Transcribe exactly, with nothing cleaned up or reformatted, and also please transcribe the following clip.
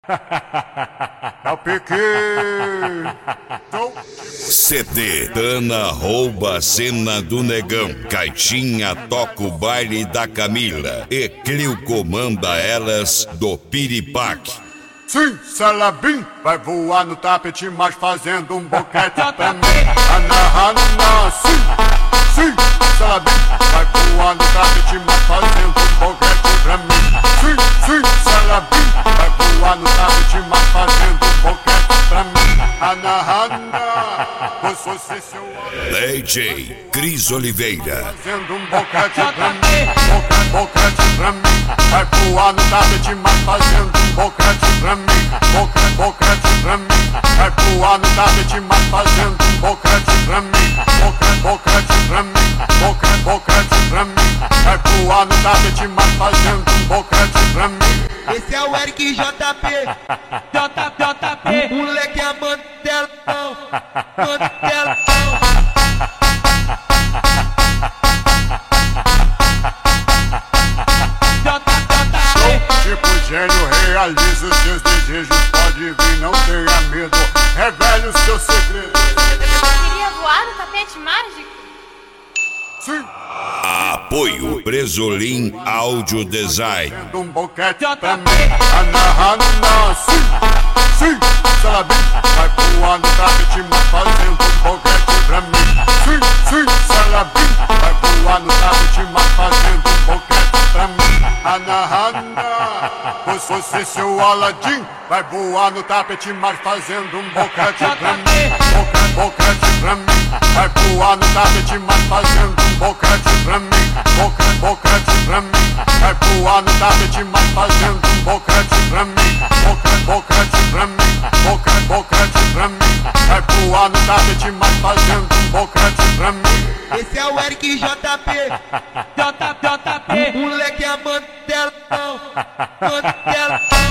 É o pique. C D Tana rouba a cena do negão. Caixinha toca o baile da Camila. E Clio comanda elas do piripaque. Sim, Salabim vai voar no tapete, mas fazendo um boquete pra mim. Anahana, sim, sim, Salabim vai voar no tapete, mas fazendo um boquete pra mim. Sim, sim, Salabim vai voar no tapete, mas fazendo um boquete pra mim. Anahana, você seu D J Cris Oliveira. Fazendo um boquete pra mim, boquete, boquete pra mim. Vai voar no tapete, mas fazendo um boquete pra mim. Boquete, boquete pra mim. Vai voar no tapete, mas fazendo um boquete pra mim. Boquete, boquete pra mim. Boquete, boquete pra mim. Vai voar no tapete, mas fazendo um boquete pra mim. Esse é o Eric J P, J J P, moleque é mantelão, mantelão. Tipo gênio, realiza os seus desejos. Pode vir, não tenha medo. Revele o seu segredo. Queria voar no tapete mágico? Sim. Apoio Bresolim Audio Design. Fazendo um boquete pra mim. Anahana, sim, sim, Salabim vai voar no tapete, mas fazendo um boquete pra mim. Sim, sim, Salabim vai voar no tapete, mas fazendo um boquete pra mim. Anahana, você seu Aladim vai voar no tapete, mas fazendo um boquete pra mim. Boquete, boquete pra mim. Vai voar no tapete, mas fazendo um boquete pra mim. Boquete, boquete pra mim. Vai voar no tapete, mas fazendo um boquete pra mim. Boquete, boquete pra mim. Boquete, boquete pra mim. Vai voar no tapete, mas fazendo um boquete pra mim. Esse é o Eric J P, J J P, moleque é mantelão, mantelão.